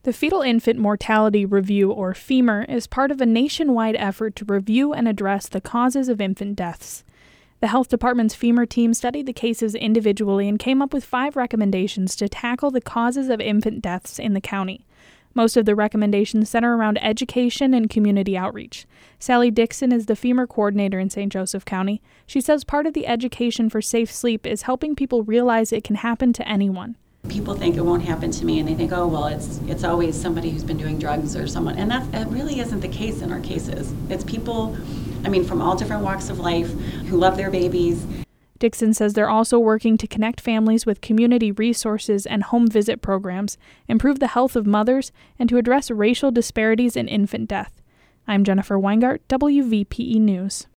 The Fetal Infant Mortality Review, or FEMR, is part of a nationwide effort to review and address the causes of infant deaths. The health department's FEMR team studied the cases individually and came up with 5 recommendations to tackle the causes of infant deaths in the county. Most of the recommendations center around education and community outreach. Sally Dixon is the FEMR coordinator in St. Joseph County. She says part of the education for safe sleep is helping people realize it can happen to anyone. People think it won't happen to me, and they think, oh, well, it's always somebody who's been doing drugs or someone. And that really isn't the case in our cases. It's people, from all different walks of life who love their babies. Dixon says they're also working to connect families with community resources and home visit programs, improve the health of mothers, and to address racial disparities in infant death. I'm Jennifer Weingart, WVPE News.